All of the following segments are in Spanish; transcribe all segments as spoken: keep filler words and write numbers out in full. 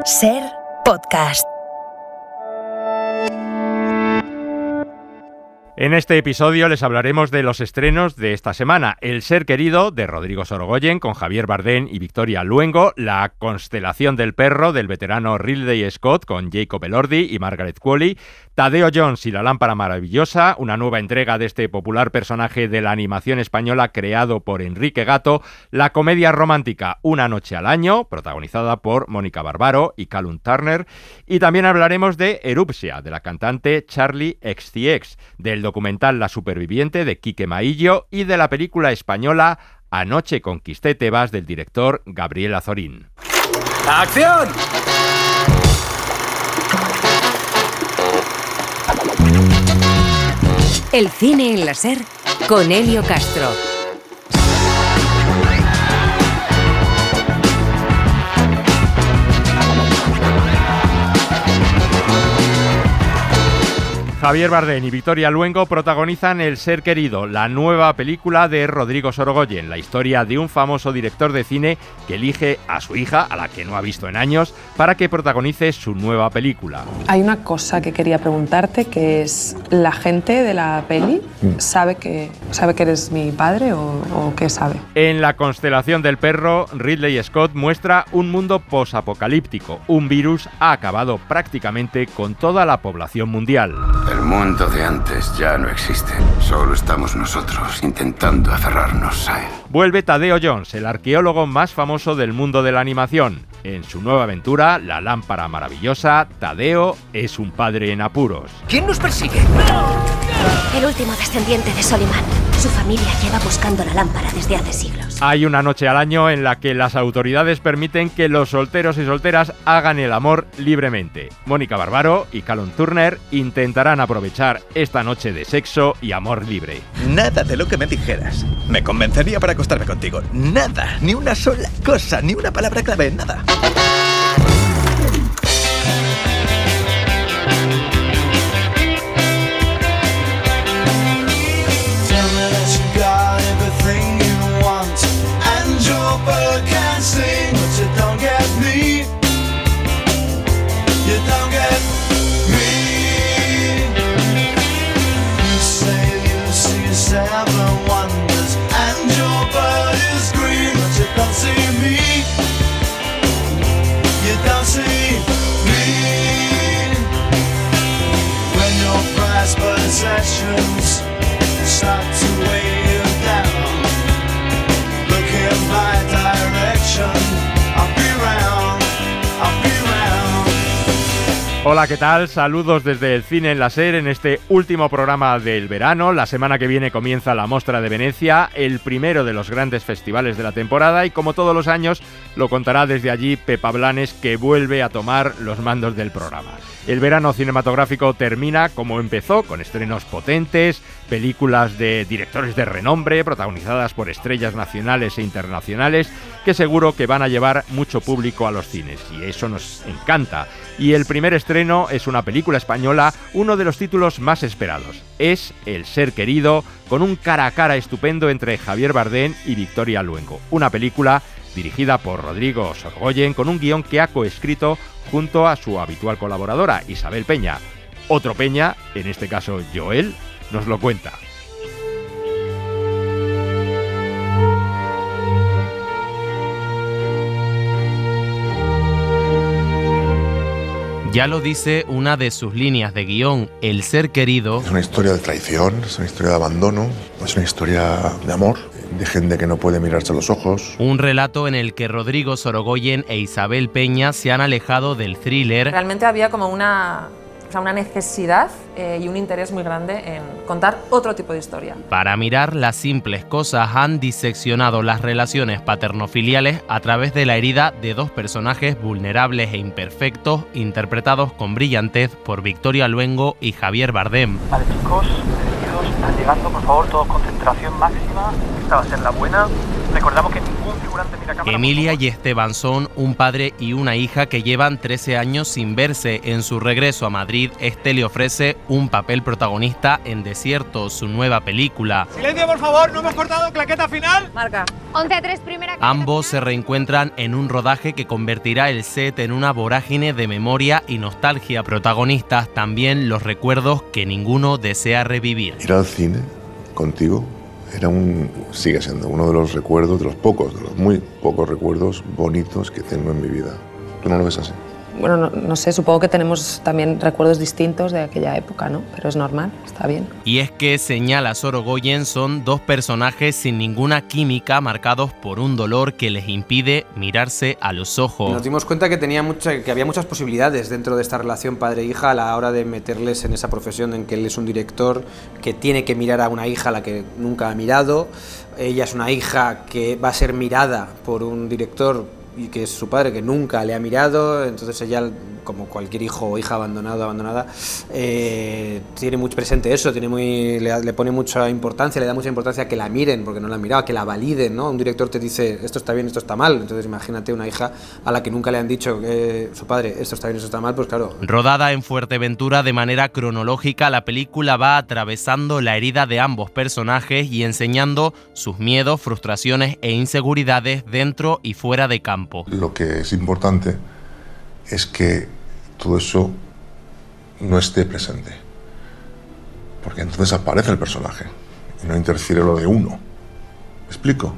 Ser Podcast. En este episodio les hablaremos de los estrenos de esta semana. El Ser Querido, de Rodrigo Sorogoyen, con Javier Bardem y Victoria Luengo. La Constelación del Perro, del veterano Ridley Scott, con Jacob Elordi y Margaret Qualley. Tadeo Jones y la Lámpara Maravillosa, una nueva entrega de este popular personaje de la animación española creado por Enrique Gato. La comedia romántica Una noche al año, protagonizada por Mónica Barbaro y Callum Turner. Y también hablaremos de Erupsia, de la cantante Charli X C X, del documental La Superviviente, de Quique Maillo, y de la película española Anoche conquisté Tebas, del director Gabriel Azorín. ¡Acción! El cine en la Ser con Elio Castro. Javier Bardem y Victoria Luengo protagonizan El Ser Querido, la nueva película de Rodrigo Sorogoyen, la historia de un famoso director de cine que elige a su hija, a la que no ha visto en años, para que protagonice su nueva película. Hay una cosa que quería preguntarte, que es, ¿la gente de la peli sabe que, sabe que eres mi padre o, o qué sabe? En La Constelación del Perro, Ridley Scott muestra un mundo posapocalíptico. Un virus ha acabado prácticamente con toda la población mundial. El mundo de antes ya no existe. Solo estamos nosotros intentando aferrarnos a él. Vuelve Tadeo Jones, el arqueólogo más famoso del mundo de la animación. En su nueva aventura, La Lámpara Maravillosa, Tadeo es un padre en apuros. ¿Quién nos persigue? El último descendiente de Soliman. Su familia lleva buscando la lámpara desde hace siglos. Hay una noche al año en la que las autoridades permiten que los solteros y solteras hagan el amor libremente. Mónica Barbaro y Callum Turner intentarán aprovechar esta noche de sexo y amor libre. Nada de lo que me dijeras me convencería para acostarme contigo. Nada, ni una sola cosa, ni una palabra clave, nada. Possessions start to weigh you down. Look in my direction. I'll be round, I'll be round. Hola, ¿qué tal? Saludos desde el Cine en la Ser en este último programa del verano. La semana que viene comienza la Mostra de Venecia, el primero de los grandes festivales de la temporada, y como todos los años lo contará desde allí Pepa Blanes, que vuelve a tomar los mandos del programa. El verano cinematográfico termina como empezó, con estrenos potentes, películas de directores de renombre, protagonizadas por estrellas nacionales e internacionales, que seguro que van a llevar mucho público a los cines, y eso nos encanta. Y el primer estreno es una película española, uno de los títulos más esperados. Es El Ser Querido, con un cara a cara estupendo entre Javier Bardem y Victoria Luengo. Una película dirigida por Rodrigo Sorogoyen, con un guión que ha coescrito junto a su habitual colaboradora, Isabel Peña. Otro Peña, en este caso Joel, nos lo cuenta. Ya lo dice una de sus líneas de guión, El Ser Querido. Es una historia de traición, es una historia de abandono, es una historia de amor, de gente que no puede mirarse a los ojos. Un relato en el que Rodrigo Sorogoyen e Isabel Peña se han alejado del thriller. Realmente había como una, o sea, una necesidad eh, y un interés muy grande en contar otro tipo de historia. Para mirar las simples cosas, han diseccionado las relaciones paternofiliales a través de la herida de dos personajes vulnerables e imperfectos, interpretados con brillantez por Victoria Luengo y Javier Bardem. Vale, chicos, bienvenidos, están llegando, por favor, todos concentración máxima. Esta va a ser la buena. Recordamos que ningún figurante mira cámara. Emilia y Esteban son un padre y una hija que llevan trece años sin verse. En su regreso a Madrid, este le ofrece un papel protagonista en Desierto, su nueva película. Silencio, por favor, no hemos cortado claqueta final. Marca. once a tres, primera. Ambos se reencuentran en un rodaje que convertirá el set en una vorágine de memoria y nostalgia. Protagonistas también los recuerdos que ninguno desea revivir. Ir al cine contigo era un, sigue siendo uno de los recuerdos, de los pocos, de los muy pocos recuerdos bonitos que tengo en mi vida. ¿Tú no lo ves así? Bueno, no, no sé, supongo que tenemos también recuerdos distintos de aquella época, ¿no? Pero es normal, está bien. Y es que, señala Sorogoyen, son dos personajes sin ninguna química, marcados por un dolor que les impide mirarse a los ojos. Nos dimos cuenta que, tenía mucha, que había muchas posibilidades dentro de esta relación padre-hija a la hora de meterles en esa profesión en que él es un director que tiene que mirar a una hija a la que nunca ha mirado. Ella es una hija que va a ser mirada por un director y que es su padre que nunca le ha mirado, entonces ella, como cualquier hijo o hija abandonado, abandonada, eh, tiene muy presente eso, tiene muy, le, le pone mucha importancia, le da mucha importancia a que la miren, porque no la han mirado, que la validen, ¿no? Un director te dice, esto está bien, esto está mal, entonces imagínate una hija a la que nunca le han dicho que su padre, esto está bien, esto está mal, pues claro. Rodada en Fuerteventura de manera cronológica, la película va atravesando la herida de ambos personajes y enseñando sus miedos, frustraciones e inseguridades dentro y fuera de campo. Lo que es importante es que todo eso no esté presente, porque entonces aparece el personaje y no interfiere lo de uno. ¿Me explico?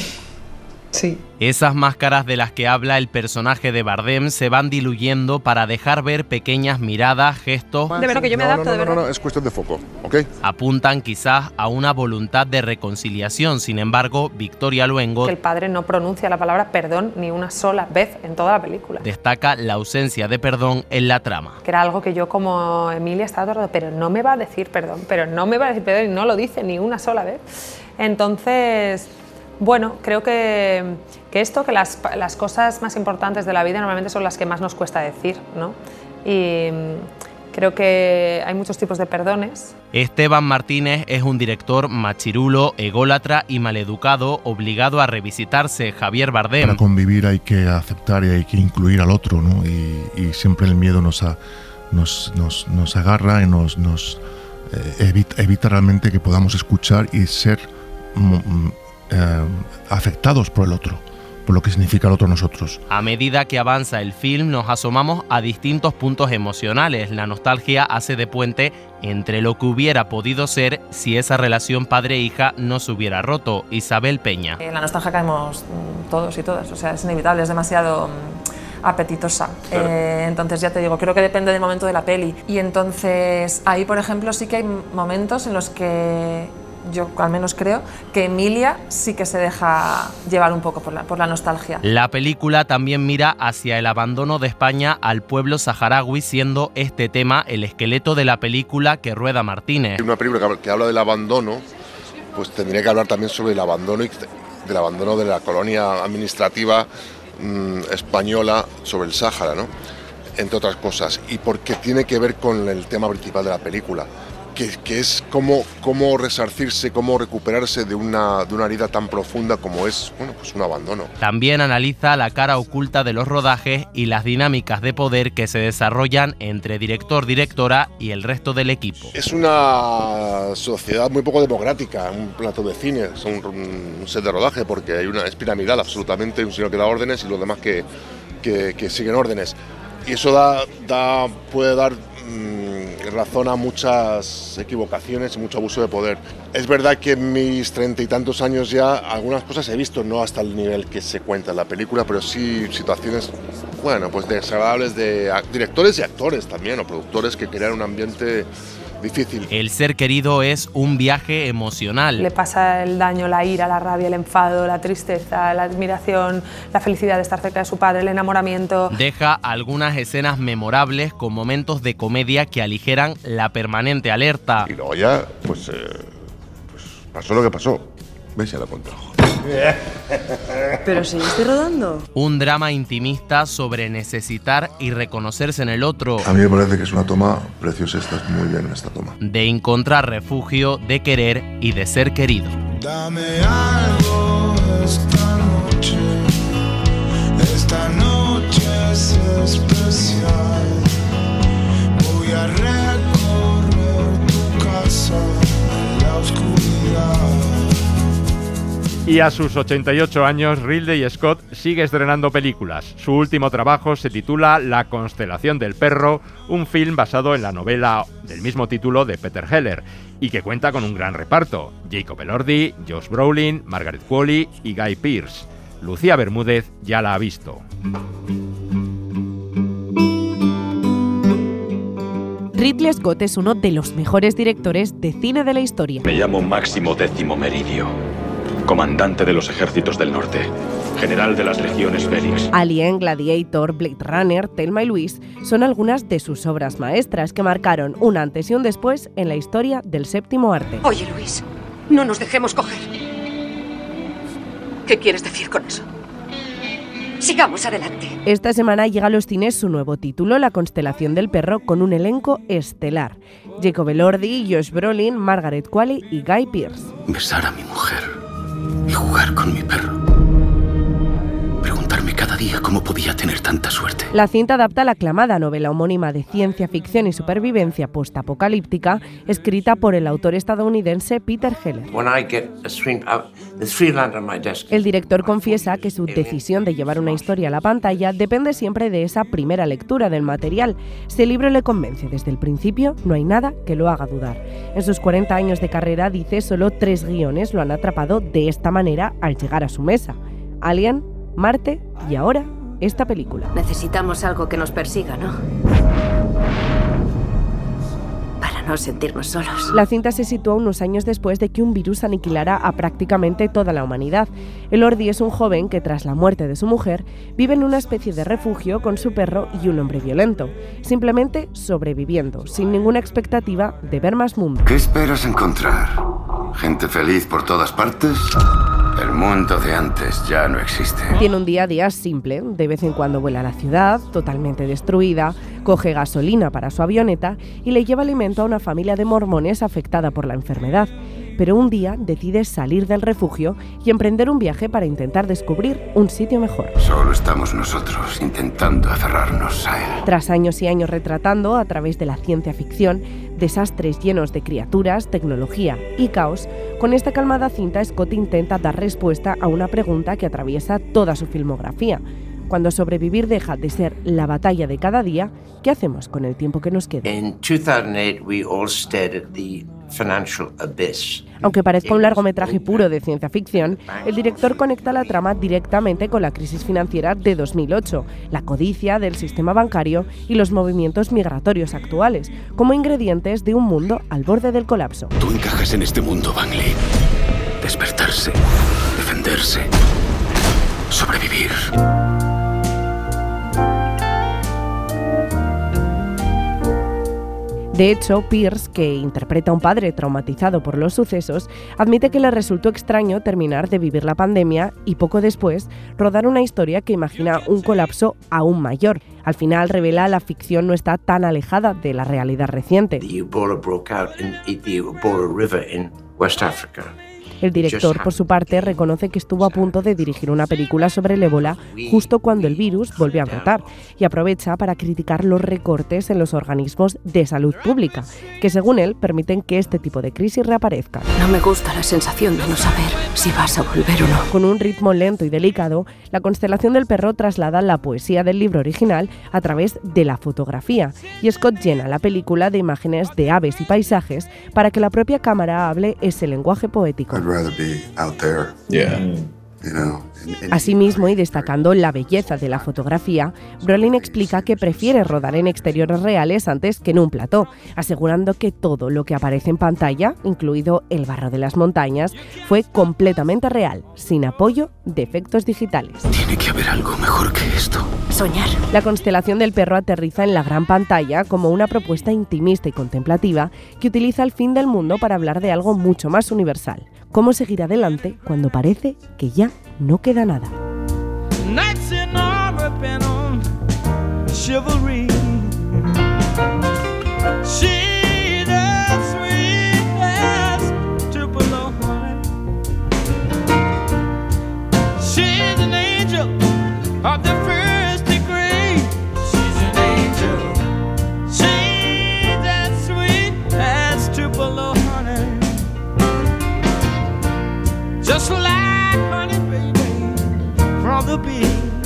Sí. Esas máscaras de las que habla el personaje de Bardem se van diluyendo para dejar ver pequeñas miradas, gestos. De verdad que yo me adapto, no, no, de verdad. No, no, es cuestión de foco, ¿ok? Apuntan quizás a una voluntad de reconciliación. Sin embargo, Victoria Luengo, Que el padre no pronuncia la palabra perdón ni una sola vez en toda la película. destaca la ausencia de perdón en la trama. Que era algo que yo como Emilia estaba todo el rato, pero no me va a decir perdón, pero no me va a decir perdón y no lo dice ni una sola vez. Entonces, bueno, creo que, que esto, que las, las cosas más importantes de la vida normalmente son las que más nos cuesta decir, ¿no? Y creo que hay muchos tipos de perdones. Esteban Martínez es un director machirulo, ególatra y maleducado, obligado a revisitarse. Javier Bardem. Para convivir hay que aceptar y hay que incluir al otro, ¿no? Y, y siempre el miedo nos, a, nos, nos, nos agarra y nos, nos eh, evita, evita realmente que podamos escuchar y ser mm, eh, afectados por el otro, por lo que significa el otro a nosotros. A medida que avanza el film, nos asomamos a distintos puntos emocionales. La nostalgia hace de puente entre lo que hubiera podido ser si esa relación padre-hija no se hubiera roto. Isabel Peña. En la nostalgia caemos todos y todas, o sea, es inevitable, es demasiado apetitosa. Claro. Eh, entonces ya te digo, creo que depende del momento de la peli. Y entonces ahí, por ejemplo, sí que hay momentos en los que yo al menos creo que Emilia sí que se deja llevar un poco por la, por la nostalgia. La película también mira hacia el abandono de España al pueblo saharaui, siendo este tema el esqueleto de la película que rueda Martínez. Una película que habla del abandono, pues tendría que hablar también sobre el abandono y del abandono de la colonia administrativa mmm, española sobre el Sáhara, ¿no? Entre otras cosas, y porque tiene que ver con el tema principal de la película. Que, que es cómo, cómo resarcirse, cómo recuperarse de una, de una herida tan profunda como es, bueno, pues un abandono. También analiza la cara oculta de los rodajes y las dinámicas de poder que se desarrollan entre director, directora y el resto del equipo. Es una sociedad muy poco democrática, un plato de cine, es un, un set de rodaje, porque hay una, es piramidal absolutamente, un señor que da órdenes y los demás que, que, que siguen órdenes. Y eso da, da, puede dar razón a muchas equivocaciones y mucho abuso de poder. Es verdad que en mis treinta y tantos años ya algunas cosas he visto, no hasta el nivel que se cuenta en la película, pero sí situaciones, bueno, pues desagradables de directores y actores también, o productores que crean un ambiente difícil. El ser querido es un viaje emocional. Le pasa el daño, la ira, la rabia, el enfado, la tristeza, la admiración, la felicidad de estar cerca de su padre, el enamoramiento. Deja algunas escenas memorables con momentos de comedia que aligeran la permanente alerta. Y luego ya, pues, eh, pues pasó lo que pasó. ¿Ves? Ya lo conté. Pero si yo estoy rodando. Un drama intimista sobre necesitar y reconocerse en el otro. A mí me parece que es una toma preciosa, estás muy bien en esta toma. De encontrar refugio, de querer y de ser querido. Dame algo esta noche, esta noche es especial. Voy a recorrer tu casa en la oscuridad. Y Y a sus ochenta y ocho años, Ridley Scott sigue estrenando películas. Su último trabajo se titula La constelación del perro, un film basado en la novela del mismo título de Peter Heller y que cuenta con un gran reparto: Jacob Elordi, Josh Brolin, Margaret Qualley y Guy Pearce. Lucía Bermúdez ya la ha visto. Ridley Scott es uno de los mejores directores de cine de la historia. Me llamo Máximo Décimo Meridio, comandante de los ejércitos del norte, general de las legiones Félix. Alien, Gladiator, Blade Runner, Thelma y Louise son algunas de sus obras maestras que marcaron un antes y un después en la historia del séptimo arte. Oye, Luis, no nos dejemos coger. ¿Qué quieres decir con eso? Sigamos adelante. Esta semana llega a los cines su nuevo título, La constelación del perro, con un elenco estelar: Jacob Elordi, Josh Brolin, Margaret Qualley y Guy Pearce. Besar a mi mujer y jugar con mi perro. Preguntarme cada día cómo podía tener tanta suerte. La cinta adapta la aclamada novela homónima de ciencia ficción y supervivencia postapocalíptica, escrita por el autor estadounidense Peter Heller. El director confiesa que su decisión de llevar una historia a la pantalla depende siempre de esa primera lectura del material. Si el libro le convence desde el principio, no hay nada que lo haga dudar. En sus cuarenta años de carrera, dice, solo tres guiones lo han atrapado de esta manera al llegar a su mesa: Alien, Marte y ahora esta película. Necesitamos algo que nos persiga, ¿no? Para no sentirnos solos. La cinta se sitúa unos años después de que un virus aniquilara a prácticamente toda la humanidad. Elordi es un joven que, tras la muerte de su mujer, vive en una especie de refugio con su perro y un hombre violento, simplemente sobreviviendo, sin ninguna expectativa de ver más mundo. ¿Qué esperas encontrar? ¿Gente feliz por todas partes? El mundo de antes ya no existe. Tiene un día a día simple. De vez en cuando vuela a la ciudad, totalmente destruida, coge gasolina para su avioneta y le lleva alimento a una familia de mormones afectada por la enfermedad. Pero un día decide salir del refugio y emprender un viaje para intentar descubrir un sitio mejor. Solo estamos nosotros intentando aferrarnos a él. Tras años y años retratando, a través de la ciencia ficción, desastres llenos de criaturas, tecnología y caos, con esta calmada cinta Scott intenta dar respuesta a una pregunta que atraviesa toda su filmografía. Cuando sobrevivir deja de ser la batalla de cada día, ¿qué hacemos con el tiempo que nos queda? In two thousand eight, we all stared at the financial abyss. Aunque parezca un largometraje puro de ciencia ficción, el director conecta la trama directamente con la crisis financiera de dos mil ocho, la codicia del sistema bancario y los movimientos migratorios actuales, como ingredientes de un mundo al borde del colapso. Tú encajas en este mundo, Bangley. Despertarse, defenderse, sobrevivir. De hecho, Pearce, que interpreta a un padre traumatizado por los sucesos, admite que le resultó extraño terminar de vivir la pandemia y poco después rodar una historia que imagina un colapso aún mayor. Al final revela la ficción no está tan alejada de la realidad reciente. The Ebola broke out in the Ebola River in West Africa. El director, por su parte, reconoce que estuvo a punto de dirigir una película sobre el ébola justo cuando el virus volvió a brotar y aprovecha para criticar los recortes en los organismos de salud pública, que según él permiten que este tipo de crisis reaparezcan. No me gusta la sensación de no saber si vas a volver o no. Con un ritmo lento y delicado, La constelación del perro traslada la poesía del libro original a través de la fotografía, y Scott llena la película de imágenes de aves y paisajes para que la propia cámara hable ese lenguaje poético. Asimismo, y destacando la belleza de la fotografía, Brolin explica que prefiere rodar en exteriores reales antes que en un plató, asegurando que todo lo que aparece en pantalla, incluido el barro de las montañas, fue completamente real, sin apoyo de efectos digitales. Tiene que haber algo mejor que esto. Soñar. La constelación del perro aterriza en la gran pantalla como una propuesta intimista y contemplativa que utiliza el fin del mundo para hablar de algo mucho más universal: cómo seguir adelante cuando parece que ya no queda nada. Just like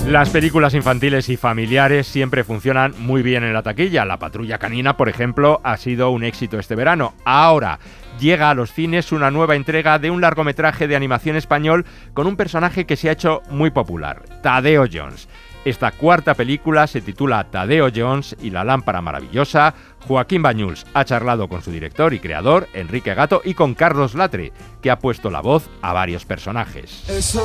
Las películas infantiles y familiares siempre funcionan muy bien en la taquilla. La Patrulla Canina, por ejemplo, ha sido un éxito este verano. Ahora llega a los cines una nueva entrega de un largometraje de animación español con un personaje que se ha hecho muy popular, Tadeo Jones. Esta cuarta película se titula Tadeo Jones y la lámpara maravillosa. Joaquín Bañuls ha charlado con su director y creador, Enrique Gato, y con Carlos Latre, que ha puesto la voz a varios personajes.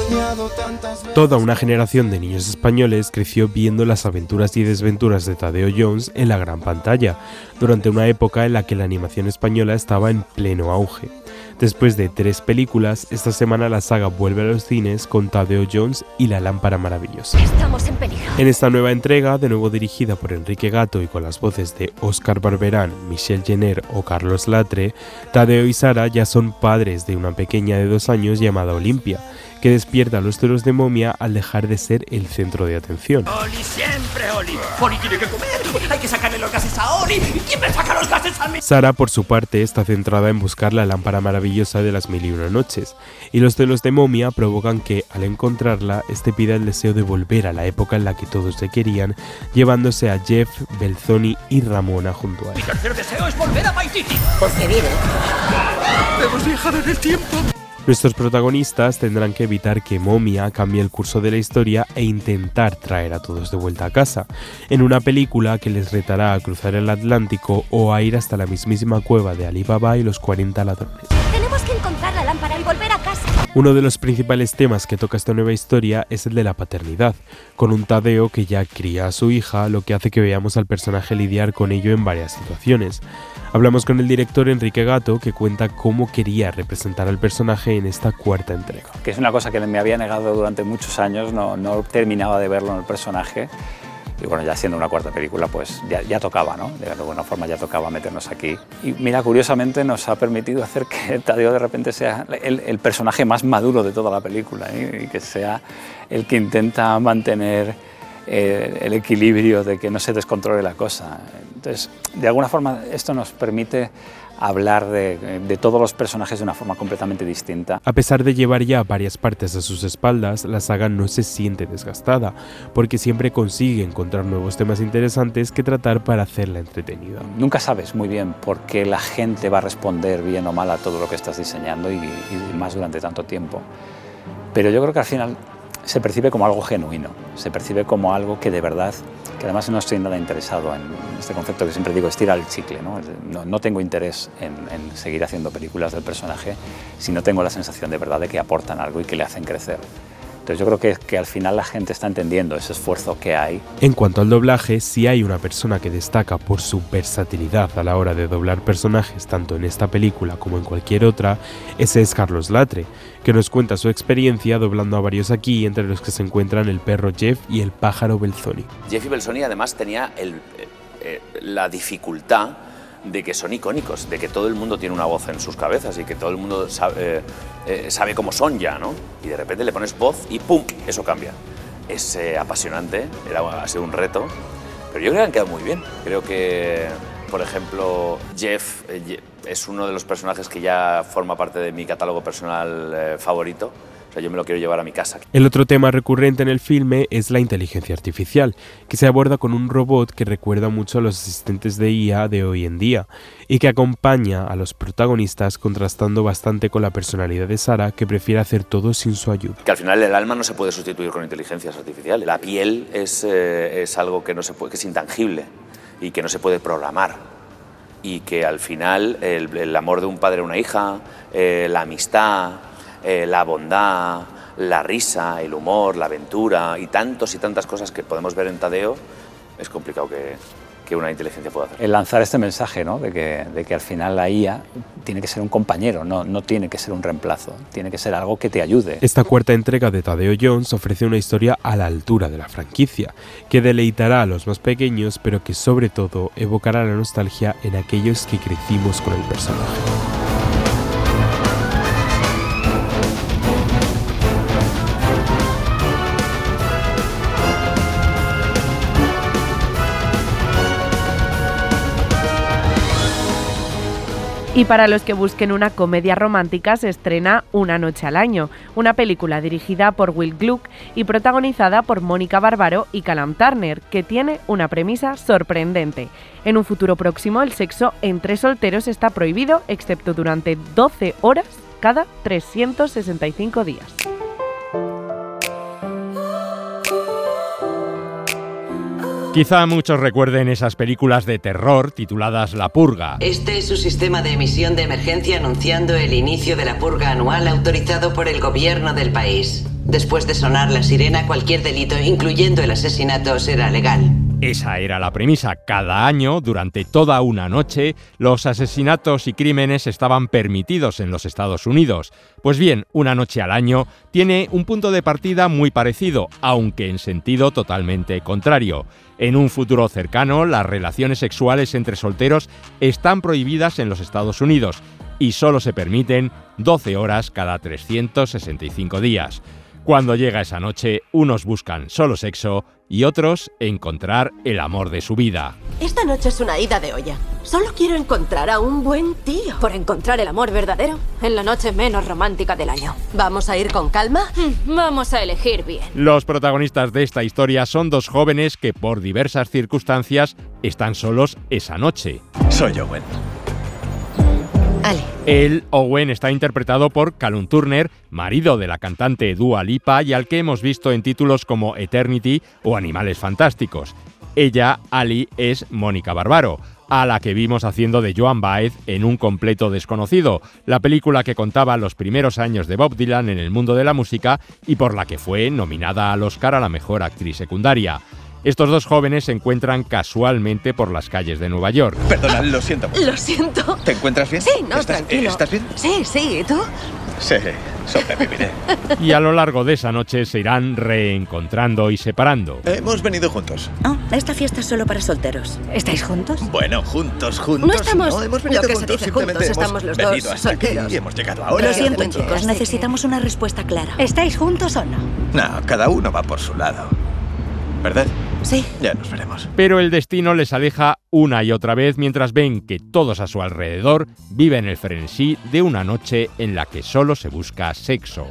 Toda una generación de niños españoles creció viendo las aventuras y desventuras de Tadeo Jones en la gran pantalla, durante una época en la que la animación española estaba en pleno auge. Después de tres películas, esta semana la saga vuelve a los cines con Tadeo Jones y la lámpara maravillosa. Estamos en peligro. En esta nueva entrega, de nuevo dirigida por Enrique Gato y con las voces de Óscar Barberán, Michelle Jenner o Carlos Latre, Tadeo y Sara ya son padres de una pequeña de dos años llamada Olimpia, que despierta a los celos de momia al dejar de ser el centro de atención. Oli, siempre Oli. Oli tiene que comer. Hay que sacarle los gases a Oli. ¿Quién me saca los gases a mí? Sara, por su parte, está centrada en buscar la lámpara maravillosa de las mil y una noches, y los celos de momia provocan que, al encontrarla, este pida el deseo de volver a la época en la que todos le querían, llevándose a Jeff, Belzoni y Ramona junto a él. Mi tercer deseo es volver a Paititi. Porque vive. Hemos viajado en el tiempo. Nuestros protagonistas tendrán que evitar que Momia cambie el curso de la historia e intentar traer a todos de vuelta a casa, en una película que les retará a cruzar el Atlántico o a ir hasta la mismísima cueva de Ali Baba y los cuarenta ladrones. Tenemos que encontrar la lámpara y volver a casa. Uno de los principales temas que toca esta nueva historia es el de la paternidad, con un Tadeo que ya cría a su hija, lo que hace que veamos al personaje lidiar con ello en varias situaciones. Hablamos con el director Enrique Gato, que cuenta cómo quería representar al personaje en esta cuarta entrega. Que es una cosa que me había negado durante muchos años, no, no terminaba de verlo en el personaje. Y bueno, ya siendo una cuarta película, pues ya, ya tocaba, ¿no? De alguna forma ya tocaba meternos aquí. Y mira, curiosamente nos ha permitido hacer que Tadeo de repente sea el, el personaje más maduro de toda la película, ¿eh? Y que sea el que intenta mantener eh, el equilibrio de que no se descontrole la cosa. Entonces, de alguna forma, esto nos permite hablar de, de todos los personajes de una forma completamente distinta. A pesar de llevar ya varias partes a sus espaldas, la saga no se siente desgastada, porque siempre consigue encontrar nuevos temas interesantes que tratar para hacerla entretenida. Nunca sabes muy bien por qué la gente va a responder bien o mal a todo lo que estás diseñando y, y más durante tanto tiempo. Pero yo creo que al final se percibe como algo genuino, se percibe como algo que de verdad, que además no estoy nada interesado en este concepto que siempre digo, estirar el chicle, ¿no? No, no tengo interés en, en seguir haciendo películas del personaje si no tengo la sensación de verdad de que aportan algo y que le hacen crecer. Entonces yo creo que, que al final la gente está entendiendo ese esfuerzo que hay. En cuanto al doblaje, si hay una persona que destaca por su versatilidad a la hora de doblar personajes tanto en esta película como en cualquier otra, ese es Carlos Latre, que nos cuenta su experiencia doblando a varios aquí, entre los que se encuentran el perro Jeff y el pájaro Belzoni. Jeff y Belzoni además tenía el, eh, la dificultad de que son icónicos, de que todo el mundo tiene una voz en sus cabezas y que todo el mundo sabe, eh, eh, sabe cómo son ya, ¿no? Y de repente le pones voz y ¡pum!, eso cambia. Es eh, apasionante, era, ha sido un reto, pero yo creo que han quedado muy bien. Creo que, por ejemplo, Jeff eh, es uno de los personajes que ya forma parte de mi catálogo personal eh, favorito. O sea, yo me lo quiero llevar a mi casa. El otro tema recurrente en el filme es la inteligencia artificial, que se aborda con un robot que recuerda mucho a los asistentes de I A de hoy en día y que acompaña a los protagonistas contrastando bastante con la personalidad de Sara, que prefiere hacer todo sin su ayuda. Que al final el alma no se puede sustituir con inteligencias artificiales. La piel es, eh, es algo que, no se puede, que es intangible y que no se puede programar. Y que al final el, el amor de un padre a una hija, eh, la amistad, Eh, la bondad, la risa, el humor, la aventura y tantos y tantas cosas que podemos ver en Tadeo, es complicado que, que una inteligencia pueda hacer. El lanzar este mensaje, ¿no? de, que, de que al final la I A tiene que ser un compañero, no, no tiene que ser un reemplazo, tiene que ser algo que te ayude. Esta cuarta entrega de Tadeo Jones ofrece una historia a la altura de la franquicia, que deleitará a los más pequeños, pero que sobre todo evocará la nostalgia en aquellos que crecimos con el personaje. Y para los que busquen una comedia romántica se estrena Una noche al año, una película dirigida por Will Gluck y protagonizada por Mónica Barbaro y Callum Turner, que tiene una premisa sorprendente. En un futuro próximo, el sexo entre solteros está prohibido, excepto durante doce horas cada trescientos sesenta y cinco días. Quizá muchos recuerden esas películas de terror tituladas La Purga. Este es su sistema de emisión de emergencia anunciando el inicio de la purga anual autorizado por el gobierno del país. Después de sonar la sirena, cualquier delito, incluyendo el asesinato, será legal. Esa era la premisa. Cada año, durante toda una noche, los asesinatos y crímenes estaban permitidos en los Estados Unidos. Pues bien, Una noche al año tiene un punto de partida muy parecido, aunque en sentido totalmente contrario. En un futuro cercano, las relaciones sexuales entre solteros están prohibidas en los Estados Unidos y solo se permiten doce horas cada trescientos sesenta y cinco días. Cuando llega esa noche, unos buscan solo sexo y otros encontrar el amor de su vida. Esta noche es una ida de olla. Solo quiero encontrar a un buen tío. Por encontrar el amor verdadero en la noche menos romántica del año. ¿Vamos a ir con calma? Mm, vamos a elegir bien. Los protagonistas de esta historia son dos jóvenes que por diversas circunstancias están solos esa noche. Soy Owen. Ale. Él, Owen, está interpretado por Callum Turner, marido de la cantante Dua Lipa y al que hemos visto en títulos como Eternity o Animales Fantásticos. Ella, Ali, es Mónica Barbaro, a la que vimos haciendo de Joan Baez en Un completo desconocido, la película que contaba los primeros años de Bob Dylan en el mundo de la música y por la que fue nominada al Oscar a la mejor actriz secundaria. Estos dos jóvenes se encuentran casualmente por las calles de Nueva York. Perdona, lo siento. Lo siento. ¿Te encuentras bien? Sí, no, ¿Estás, tranquilo. ¿Estás bien? Sí, sí, ¿y tú? Sí, sobreviviré. Y a lo largo de esa noche se irán reencontrando y separando. Hemos venido juntos. Oh, esta fiesta es solo para solteros. ¿Estáis juntos? Bueno, juntos, juntos. No estamos... No, hemos venido lo que juntos. se dice Simplemente juntos, hemos estamos los venido dos hasta aquí solteros. y hemos llegado ahora. Lo siento, Juntos. chicos, necesitamos una respuesta clara. ¿Estáis juntos o no? No, cada uno va por su lado. ¿Verdad? Sí. Ya nos veremos. Pero el destino les aleja una y otra vez mientras ven que todos a su alrededor viven el frenesí de una noche en la que solo se busca sexo.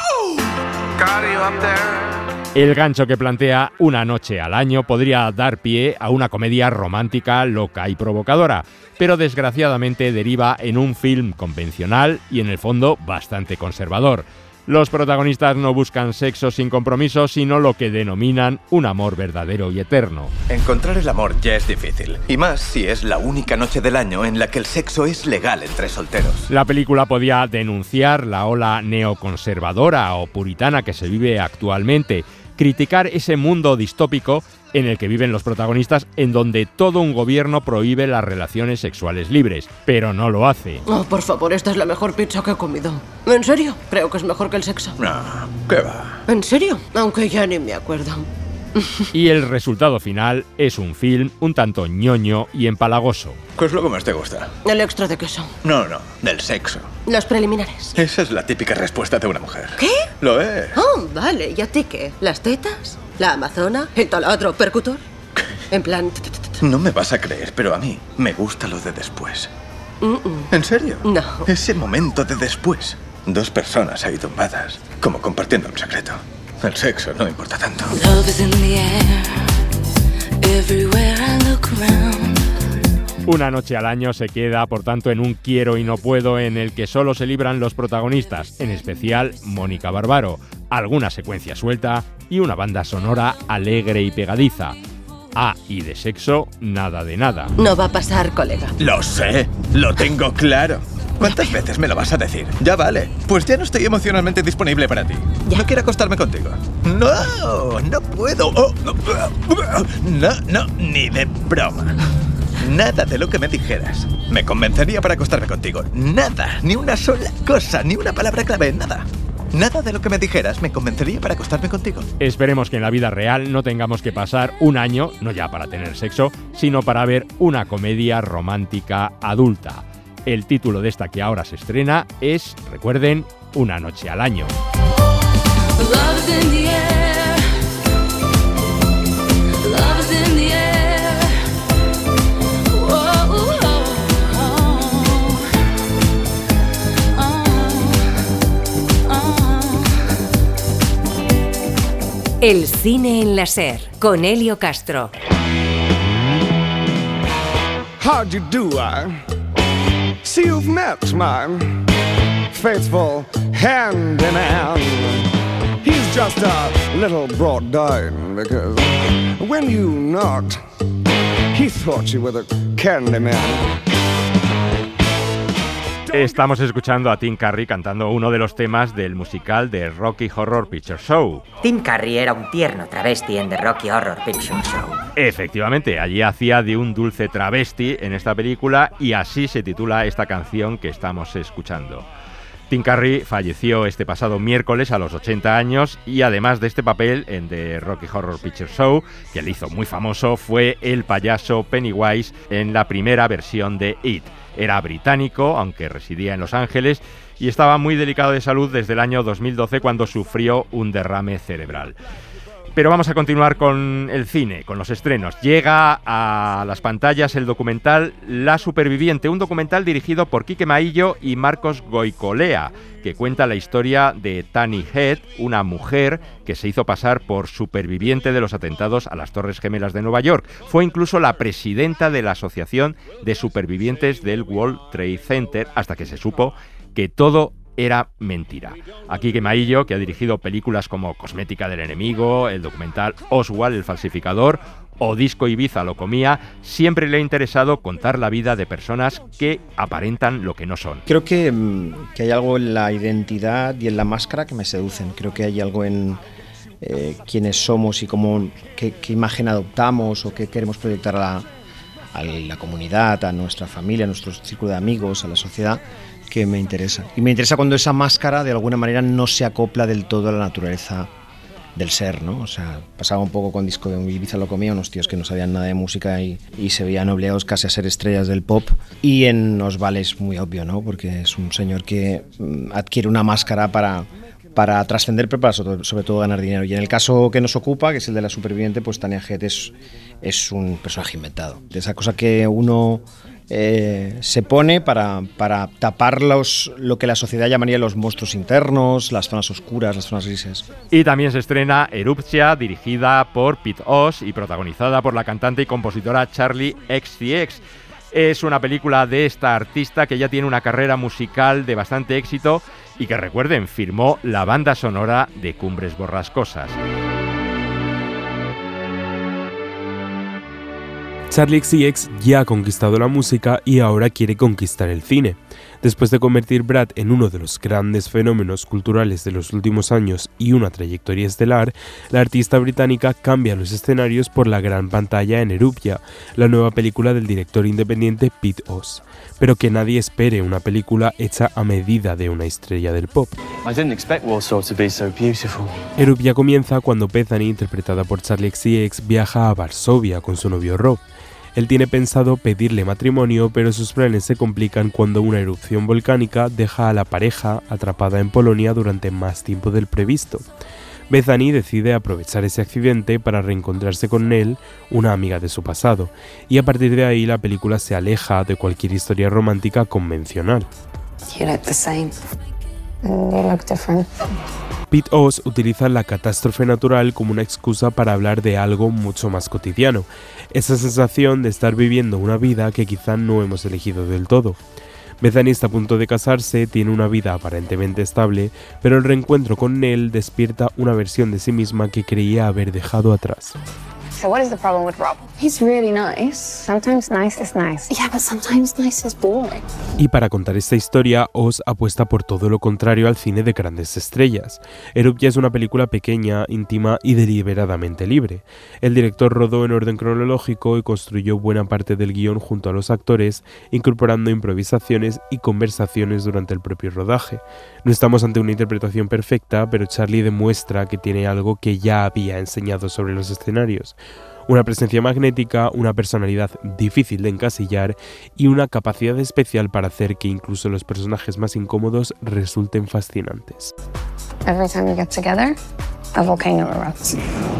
El gancho que plantea Una noche al año podría dar pie a una comedia romántica loca y provocadora, pero desgraciadamente deriva en un film convencional y en el fondo bastante conservador. Los protagonistas no buscan sexo sin compromiso, sino lo que denominan un amor verdadero y eterno. Encontrar el amor ya es difícil, y más si es la única noche del año en la que el sexo es legal entre solteros. La película podía denunciar la ola neoconservadora o puritana que se vive actualmente, criticar ese mundo distópico en el que viven los protagonistas, en donde todo un gobierno prohíbe las relaciones sexuales libres, pero no lo hace. Oh, por favor, esta es la mejor pizza que he comido. ¿En serio? Creo que es mejor que el sexo. No, ¿qué va? ¿En serio? Aunque ya ni me acuerdo. Y el resultado final es un film un tanto ñoño y empalagoso. ¿Qué es lo que más te gusta? El extra de queso. No, no, del sexo. Los preliminares. Esa es la típica respuesta de una mujer. ¿Qué? Lo es. Oh, vale. ¿Y a ti qué? ¿Las tetas? ¿La amazona? ¿El taladro percutor? En plan... No me vas a creer, pero a mí me gusta lo de después. Mm-mm. ¿En serio? No. Ese momento de después. Dos personas ahí tumbadas, como compartiendo un secreto. El sexo no importa tanto. Una noche al año se queda, por tanto, en un quiero y no puedo en el que solo se libran los protagonistas, en especial Mónica Barbaro, alguna secuencia suelta y una banda sonora alegre y pegadiza. Ah, y de sexo, nada de nada. No va a pasar, colega. Lo sé, lo tengo claro. ¿Cuántas veces me lo vas a decir? Ya vale, pues ya no estoy emocionalmente disponible para ti. Ya. No quiero acostarme contigo. No, no puedo. Oh, no, no, no, ni de broma. Nada de lo que me dijeras me convencería para acostarme contigo. Nada, ni una sola cosa, ni una palabra clave, nada. Nada de lo que me dijeras me convencería para acostarme contigo. Esperemos que en la vida real no tengamos que pasar un año, no ya para tener sexo, sino para ver una comedia romántica adulta. El título de esta que ahora se estrena es, recuerden, Una noche al año. El cine en la SER, con Helio Castro. How'd you do, I see you've met my faithful hand in hand. He's just a little brought down because when you knocked, he thought you were the candy man. Estamos escuchando a Tim Curry cantando uno de los temas del musical de Rocky Horror Picture Show. Tim Curry era un tierno travesti en The Rocky Horror Picture Show. Efectivamente, allí hacía de un dulce travesti en esta película y así se titula esta canción que estamos escuchando. Tim Curry falleció este pasado miércoles a los ochenta años y además de este papel en The Rocky Horror Picture Show, que le hizo muy famoso, fue el payaso Pennywise en la primera versión de It. Era británico, aunque residía en Los Ángeles, y estaba muy delicado de salud desde el año dos mil doce cuando sufrió un derrame cerebral. Pero vamos a continuar con el cine, con los estrenos. Llega a las pantallas el documental La Superviviente, un documental dirigido por Quique Maillo y Marcos Goicolea, que cuenta la historia de Tani Head, una mujer que se hizo pasar por superviviente de los atentados a las Torres Gemelas de Nueva York. Fue incluso la presidenta de la Asociación de Supervivientes del World Trade Center, hasta que se supo que todo era mentira. A Quique Maillo, que ha dirigido películas como Cosmética del enemigo, el documental Oswald, el falsificador, o Disco Ibiza lo comía, siempre le ha interesado contar la vida de personas que aparentan lo que no son. Creo que, que hay algo en la identidad y en la máscara que me seducen. Creo que hay algo en eh, quiénes somos y cómo, qué, qué imagen adoptamos o qué queremos proyectar a la, a la comunidad, a nuestra familia, a nuestro círculo de amigos, a la sociedad, que me interesa. Y me interesa cuando esa máscara de alguna manera no se acopla del todo a la naturaleza del ser, ¿no? O sea, pasaba un poco con Disco de Ibiza lo comía, unos tíos que no sabían nada de música y, y se veían obligados casi a ser estrellas del pop. Y en Oswald es muy obvio, ¿no? Porque es un señor que mm, adquiere una máscara para, para trascender, pero para sobre, sobre todo ganar dinero. Y en el caso que nos ocupa, que es el de La Superviviente, pues Tania Head es, es un personaje inventado. De esa cosa que uno Eh, se pone para, para tapar los, lo que la sociedad llamaría los monstruos internos, las zonas oscuras, las zonas grises. Y también se estrena Erupcia, dirigida por Pete Oz y protagonizada por la cantante y compositora Charli X C X. Es una película de esta artista que ya tiene una carrera musical de bastante éxito y que, recuerden, firmó la banda sonora de Cumbres Borrascosas. Charli X C X ya ha conquistado la música y ahora quiere conquistar el cine. Después de convertir Brad en uno de los grandes fenómenos culturales de los últimos años y una trayectoria estelar, la artista británica cambia los escenarios por la gran pantalla en Erupcia, la nueva película del director independiente Pete Oz. Pero que nadie espere una película hecha a medida de una estrella del pop. I didn't expect Warsaw to be so beautiful. Erupcia comienza cuando Bethany, interpretada por Charli X C X, viaja a Varsovia con su novio Rob. Él tiene pensado pedirle matrimonio, pero sus planes se complican cuando una erupción volcánica deja a la pareja atrapada en Polonia durante más tiempo del previsto. Bethany decide aprovechar ese accidente para reencontrarse con Nell, una amiga de su pasado, y a partir de ahí la película se aleja de cualquier historia romántica convencional. You look the same. You look different. Pete Oz utiliza la catástrofe natural como una excusa para hablar de algo mucho más cotidiano, esa sensación de estar viviendo una vida que quizá no hemos elegido del todo. Bethany está a punto de casarse, tiene una vida aparentemente estable, pero el reencuentro con Nell despierta una versión de sí misma que creía haber dejado atrás. So what is the problem with Rob? He's really nice. Sometimes nice is nice. Yeah, but sometimes nice is boring. Y para contar esta historia, Oz apuesta por todo lo contrario al cine de grandes estrellas. Erupcia es una película pequeña, íntima y deliberadamente libre. El director rodó en orden cronológico y construyó buena parte del guión junto a los actores, incorporando improvisaciones y conversaciones durante el propio rodaje. No estamos ante una interpretación perfecta, pero Charli demuestra que tiene algo que ya había enseñado sobre los escenarios. Una presencia magnética, una personalidad difícil de encasillar y una capacidad especial para hacer que incluso los personajes más incómodos resulten fascinantes. Every time we get together, a volcano erupts.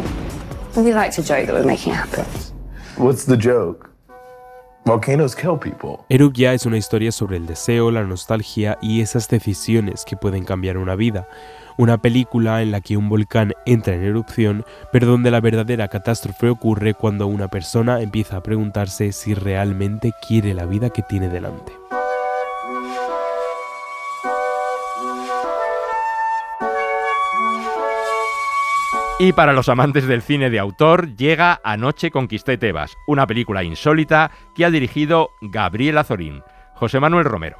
We like to joke that we're making it happen. What's the joke? Volcanoes kill people. Erupcia es una historia sobre el deseo, la nostalgia y esas decisiones que pueden cambiar una vida. una película en la que un volcán entra en erupción, pero donde la verdadera catástrofe ocurre cuando una persona empieza a preguntarse si realmente quiere la vida que tiene delante. Y para los amantes del cine de autor, llega Anoche conquisté Tebas, una película insólita que ha dirigido Gabriel Azorín. José Manuel Romero.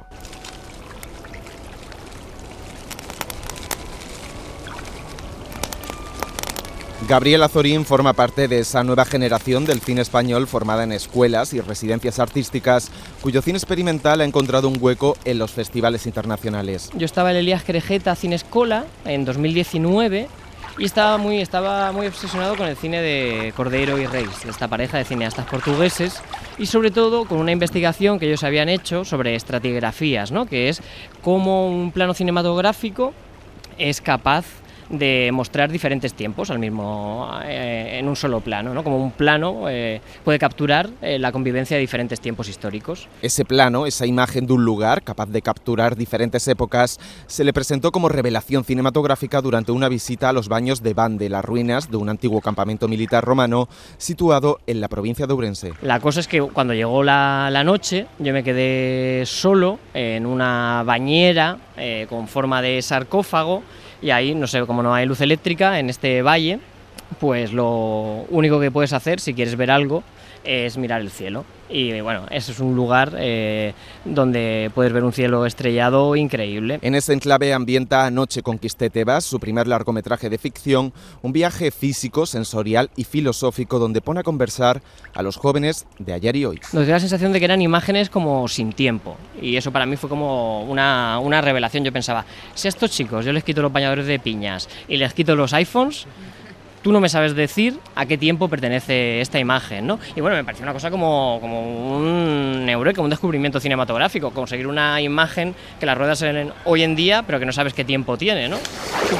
Gabriel Azorín forma parte de esa nueva generación del cine español formada en escuelas y residencias artísticas, cuyo cine experimental ha encontrado un hueco en los festivales internacionales. Yo estaba en el Elías Querejeta Cine Escola en dos mil diecinueve y estaba muy, estaba muy obsesionado con el cine de Cordeiro y Reis, de esta pareja de cineastas portugueses, y sobre todo con una investigación que ellos habían hecho sobre estratigrafías, ¿no? Que es cómo un plano cinematográfico es capaz de mostrar diferentes tiempos al mismo eh, en un solo plano, ¿no? Como un plano eh, puede capturar eh, la convivencia de diferentes tiempos históricos. Ese plano, esa imagen de un lugar capaz de capturar diferentes épocas, se le presentó como revelación cinematográfica durante una visita a los baños de Bande, las ruinas de un antiguo campamento militar romano situado en la provincia de Ourense. La cosa es que cuando llegó la, la noche, yo me quedé solo en una bañera eh, con forma de sarcófago. Y ahí, no sé, como no hay luz eléctrica en este valle, pues lo único que puedes hacer si quieres ver algo es mirar el cielo. Y bueno, ese es un lugar eh, donde puedes ver un cielo estrellado increíble. En ese enclave ambienta Anoche conquisté Tebas, su primer largometraje de ficción, un viaje físico, sensorial y filosófico donde pone a conversar a los jóvenes de ayer y hoy. Nos dio la sensación de que eran imágenes como sin tiempo, y eso para mí fue como una, una revelación. Yo pensaba, si a estos chicos yo les quito los bañadores de piñas y les quito los iPhones, tú no me sabes decir a qué tiempo pertenece esta imagen, ¿no? Y bueno, me pareció una cosa como, como un eureka, un descubrimiento cinematográfico, conseguir una imagen que las ruedas en hoy en día, pero que no sabes qué tiempo tiene, ¿no?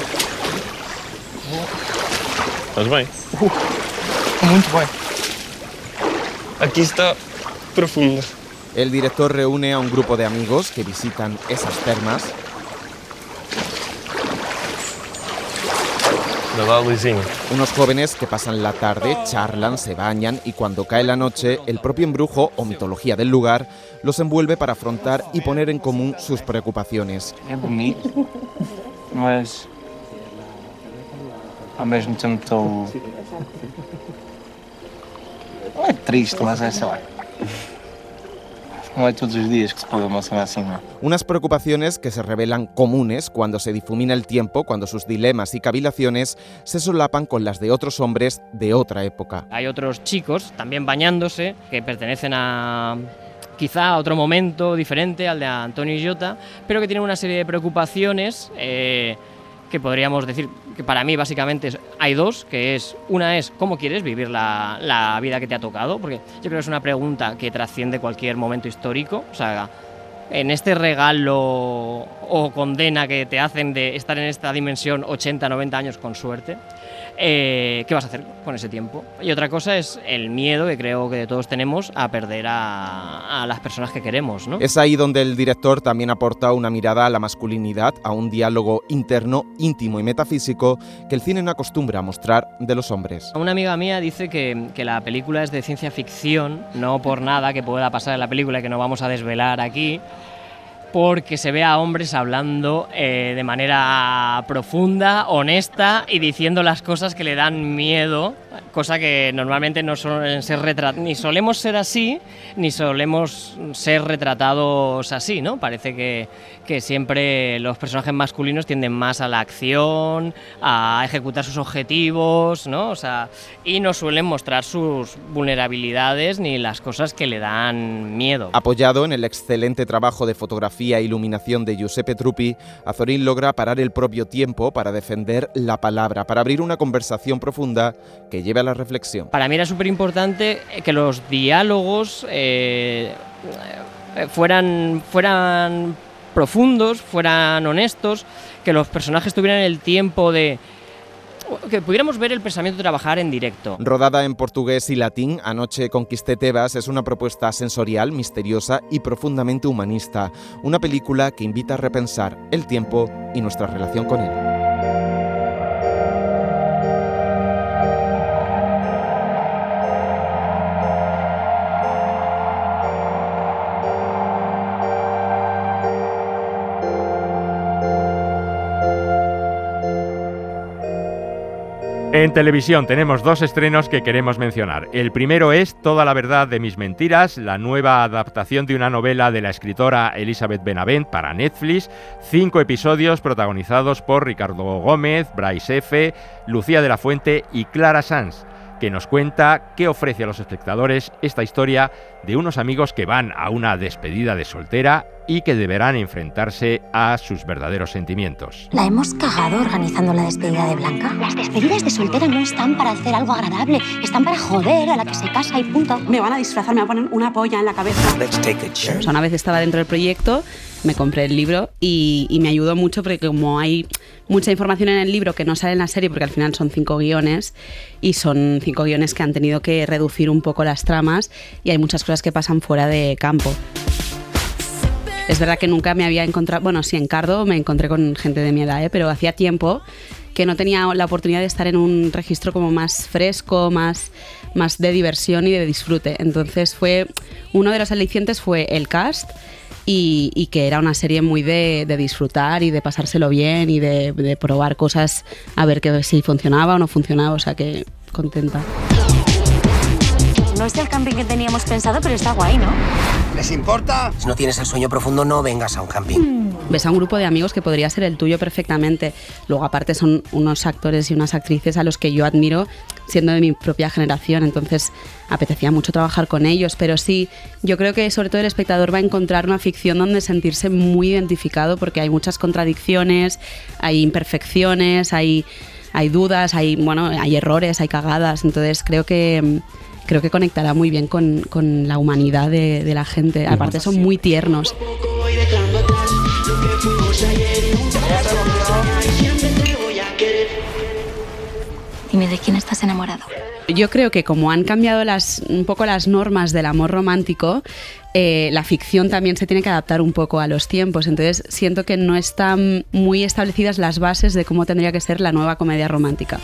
Estás bem? Uh, muito bem. Aquí está profundo. El director reúne a un grupo de amigos que visitan esas termas. Unos jóvenes que pasan la tarde, charlan, se bañan y cuando cae la noche, el propio embrujo o mitología del lugar los envuelve para afrontar y poner en común sus preocupaciones. É bonito, mas ao mesmo tempo estou... Não é triste, mas é, sei lá. No hay todos los días que se puede emocionar así, ¿no? Unas preocupaciones que se revelan comunes cuando se difumina el tiempo, cuando sus dilemas y cavilaciones se solapan con las de otros hombres de otra época. Hay otros chicos también bañándose que pertenecen a quizá a otro momento diferente al de Antonio y Jota, pero que tienen una serie de preocupaciones eh, que podríamos decir que para mí básicamente hay dos, que es, una es cómo quieres vivir la, la vida que te ha tocado, porque yo creo que es una pregunta que trasciende cualquier momento histórico, o sea, en este regalo o condena que te hacen de estar en esta dimensión ochenta, noventa años con suerte, eh, ¿qué vas a hacer con ese tiempo? Y otra cosa es el miedo que creo que todos tenemos a perder a, a las personas que queremos, ¿no? Es ahí donde el director también aporta una mirada a la masculinidad, a un diálogo interno, íntimo y metafísico que el cine no acostumbra a mostrar de los hombres. Una amiga mía dice que, que la película es de ciencia ficción, no por nada que pueda pasar en la película y que no vamos a desvelar aquí, porque se ve a hombres hablando eh, de manera profunda, honesta y diciendo las cosas que le dan miedo, cosa que normalmente no suelen ser retrat- ni solemos ser así, ni solemos ser retratados así, ¿no? Parece que, que siempre los personajes masculinos tienden más a la acción, a ejecutar sus objetivos, ¿no? O sea, y no suelen mostrar sus vulnerabilidades ni las cosas que le dan miedo. Apoyado en el excelente trabajo de fotografía e iluminación de Giuseppe Truppi, Azorín logra parar el propio tiempo para defender la palabra, para abrir una conversación profunda que lleve a la reflexión. Para mí era súper importante que los diálogos eh, fueran, fueran profundos, fueran honestos, que los personajes tuvieran el tiempo de... que pudiéramos ver el pensamiento trabajar en directo. Rodada en portugués y latín, Anoche conquisté Tebas es una propuesta sensorial, misteriosa y profundamente humanista. Una película que invita a repensar el tiempo y nuestra relación con él. En televisión tenemos dos estrenos que queremos mencionar. El primero es Toda la verdad de mis mentiras, la nueva adaptación de una novela de la escritora Elizabeth Benavent para Netflix. Cinco episodios protagonizados por Ricardo Gómez, Bryce F., Lucía de la Fuente y Clara Sanz, que nos cuenta qué ofrece a los espectadores esta historia de unos amigos que van a una despedida de soltera y que deberán enfrentarse a sus verdaderos sentimientos. ¿La hemos cagado organizando la despedida de Blanca? Las despedidas de soltera no están para hacer algo agradable, están para joder a la que se casa y punto. Me van a disfrazar, me van a poner una polla en la cabeza. Let's take a chance. O sea, una vez estaba dentro del proyecto, me compré el libro y, y me ayudó mucho porque como hay mucha información en el libro que no sale en la serie, porque al final son cinco guiones y son cinco guiones que han tenido que reducir un poco las tramas y hay muchas cosas que pasan fuera de campo. Es verdad que nunca me había encontrado, bueno, sí, en Cardo me encontré con gente de mi edad, ¿eh? Pero hacía tiempo que no tenía la oportunidad de estar en un registro como más fresco, más, más de diversión y de disfrute. Entonces fue, uno de los alicientes fue el cast y, y que era una serie muy de, de disfrutar y de pasárselo bien y de, de probar cosas a ver que, si funcionaba o no funcionaba, o sea que contenta. No es el camping que teníamos pensado, pero está guay, ¿no? ¿Les importa? Si no tienes el sueño profundo, no vengas a un camping. Ves a un grupo de amigos que podría ser el tuyo perfectamente. Luego, aparte, son unos actores y unas actrices a los que yo admiro, siendo de mi propia generación. Entonces, apetecía mucho trabajar con ellos. Pero sí, yo creo que sobre todo el espectador va a encontrar una ficción donde sentirse muy identificado, porque hay muchas contradicciones, hay imperfecciones, hay, hay dudas, hay, bueno, hay errores, hay cagadas. Entonces, creo que... Creo que conectará muy bien con, con la humanidad de, de la gente. Aparte son muy tiernos. Dime, ¿de quién estás enamorado? Yo creo que como han cambiado las, un poco las normas del amor romántico, eh, la ficción también se tiene que adaptar un poco a los tiempos. Entonces siento que no están muy establecidas las bases de cómo tendría que ser la nueva comedia romántica.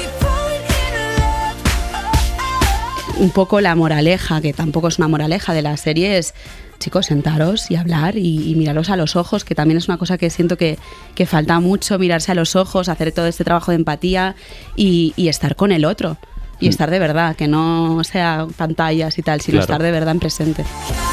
Un poco la moraleja, que tampoco es una moraleja de la serie, es, chicos, sentaros y hablar y, y miraros a los ojos, que también es una cosa que siento que, que falta mucho, mirarse a los ojos, hacer todo este trabajo de empatía y, y estar con el otro. Y estar de verdad, que no sea pantallas y tal, sino Claro. estar de verdad en presente.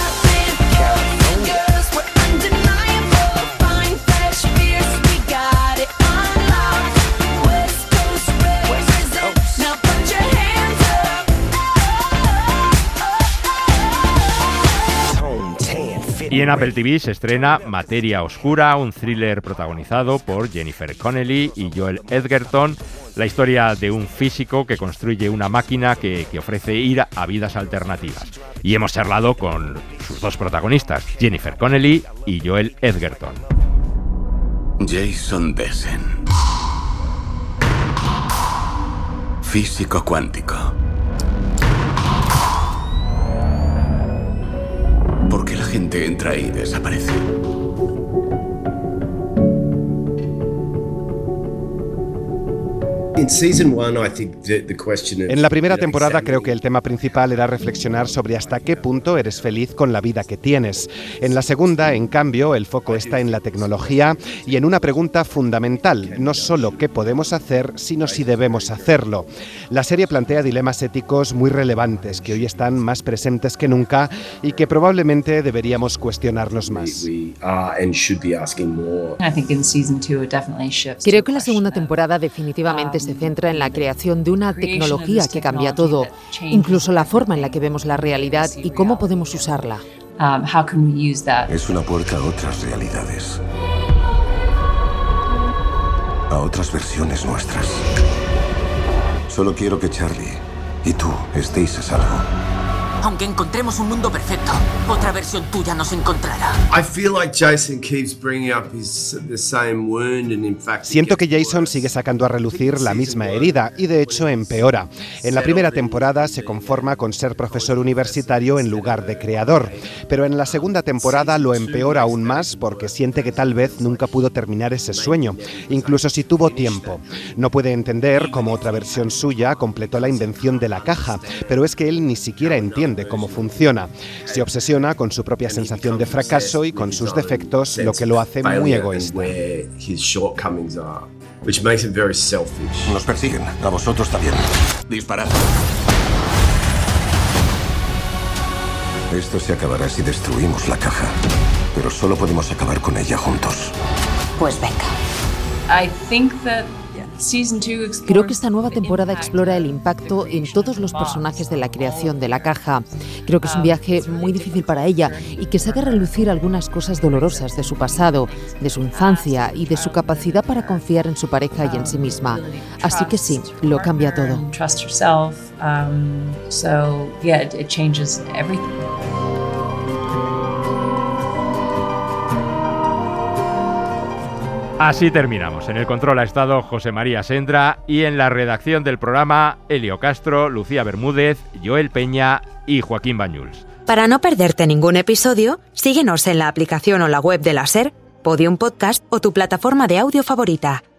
Y en Apple T V se estrena Materia Oscura, un thriller protagonizado por Jennifer Connelly y Joel Edgerton, la historia de un físico que construye una máquina que, que ofrece ir a vidas alternativas. Y hemos charlado con sus dos protagonistas, Jennifer Connelly y Joel Edgerton. Jason Dessen. Físico cuántico. ¿Por qué la gente entra y desaparece? En la primera temporada creo que el tema principal era reflexionar sobre hasta qué punto eres feliz con la vida que tienes. En la segunda, en cambio, el foco está en la tecnología y en una pregunta fundamental, no solo qué podemos hacer, sino si debemos hacerlo. La serie plantea dilemas éticos muy relevantes que hoy están más presentes que nunca y que probablemente deberíamos cuestionarnos más. Creo que la segunda temporada definitivamente se centra en la creación de una tecnología que cambia todo, incluso la forma en la que vemos la realidad y cómo podemos usarla. Es una puerta a otras realidades. A otras versiones nuestras. Solo quiero que Charlie y tú estéis a salvo. Aunque encontremos un mundo perfecto, otra versión tuya nos encontrará. Siento que Jason sigue sacando a relucir la misma herida y de hecho empeora. En la primera temporada se conforma con ser profesor universitario en lugar de creador, pero en la segunda temporada lo empeora aún más porque siente que tal vez nunca pudo terminar ese sueño, incluso si tuvo tiempo. No puede entender cómo otra versión suya completó la invención de la caja, pero es que él ni siquiera entiende cómo funciona. Se obsesiona con su propia sensación de fracaso y con sus defectos, lo que lo hace muy egoísta. which makes it very selfish. Nos persiguen, a vosotros también. Disparad. Esto se acabará si destruimos la caja, pero solo podemos acabar con ella juntos. Pues venga. I think that Creo que esta nueva temporada explora el impacto en todos los personajes de la creación de la caja. Creo que es un viaje muy difícil para ella y que saca a relucir algunas cosas dolorosas de su pasado, de su infancia y de su capacidad para confiar en su pareja y en sí misma. Así que sí, lo cambia todo. Así terminamos. En el control ha estado José María Sendra y en la redacción del programa Elio Castro, Lucía Bermúdez, Joel Peña y Joaquín Bañuls. Para no perderte ningún episodio, síguenos en la aplicación o la web de la SER, Podium Podcast o tu plataforma de audio favorita.